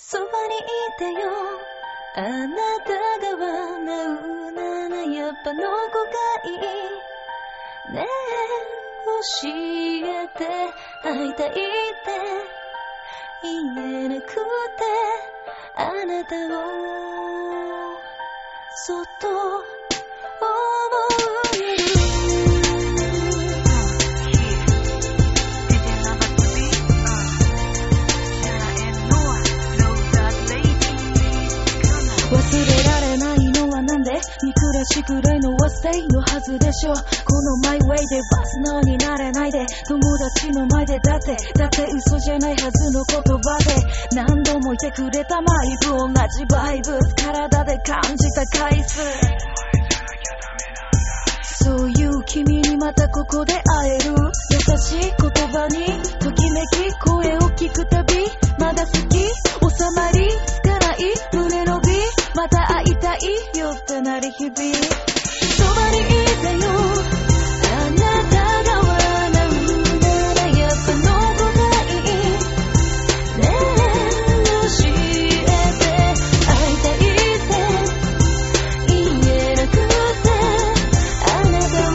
そばにいてよあなたが笑うならやっぱの子がいいねえ教えて会いたいって言えなくてあなたをそっと思う忘れられないのはなんで憎らしくらいのはステイのはずでしょこのマイウェイでバスのになれないで友達の前でだって嘘じゃないはずの言葉で何度もいてくれたマイブ同じバイブ体で感じた回数そういう君にまたここで会える優しい言葉にときめき声を聞くたびまだ好き収まりつかない胸のビまた会いたいよってなる日々そばにいてよあなたが笑うならやっぱの子がいいねえ教えて会いたいって言えなくてあなたを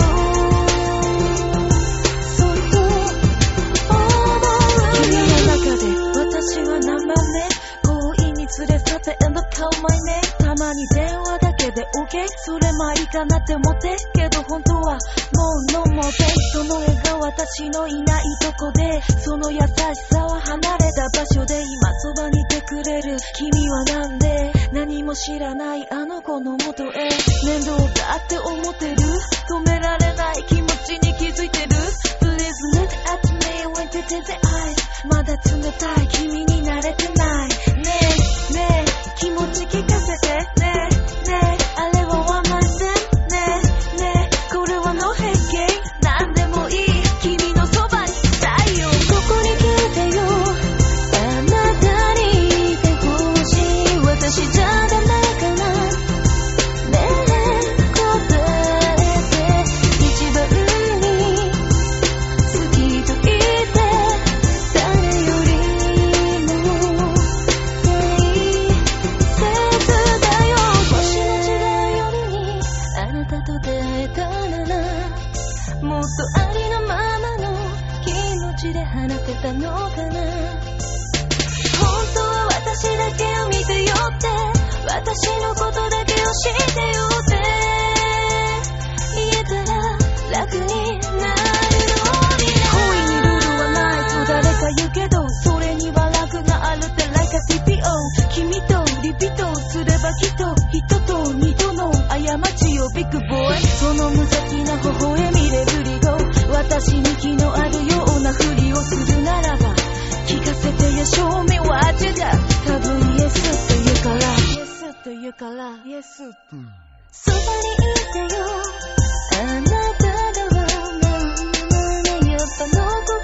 そっと思う君の中で私は生目強引に連れ去って and call my nameたまに電話だけで OK それもありかなって思ってけど本当はもう no more day その笑顔私のいないとこでその優しさは離れた場所で今そばにいてくれる君はなんで何も知らないあの子の元へ面倒だって思ってる止められない気持ちに気づいてる Please look at me when you did the eyes まだ冷たい君に慣れてないねえねえ気持ち聞かせてねえねえあれはワンマン線ねえねえこれはの平気なんでもいい君のそばにいたいよここに来てよあなたにいてほしい私じゃダメかなねえ答えて一番に好きと言って誰よりももっとありのままの気持ちで話せたのかな本当は私だけを見てよって私のことだけを知ってよって言えたら楽になるのに恋にルールはないと誰か言うけどそれには楽があるって like a TPO 君とリピートすればきっと人と二度の過ちよビッグボーイその無邪気な微笑みで振り子私に気のあるようなふりをするならば聞かせてよ Show me what you got 多分 Yes って言うから Yes って言うから Yes そばにいてよあなたが笑うならやっぱの子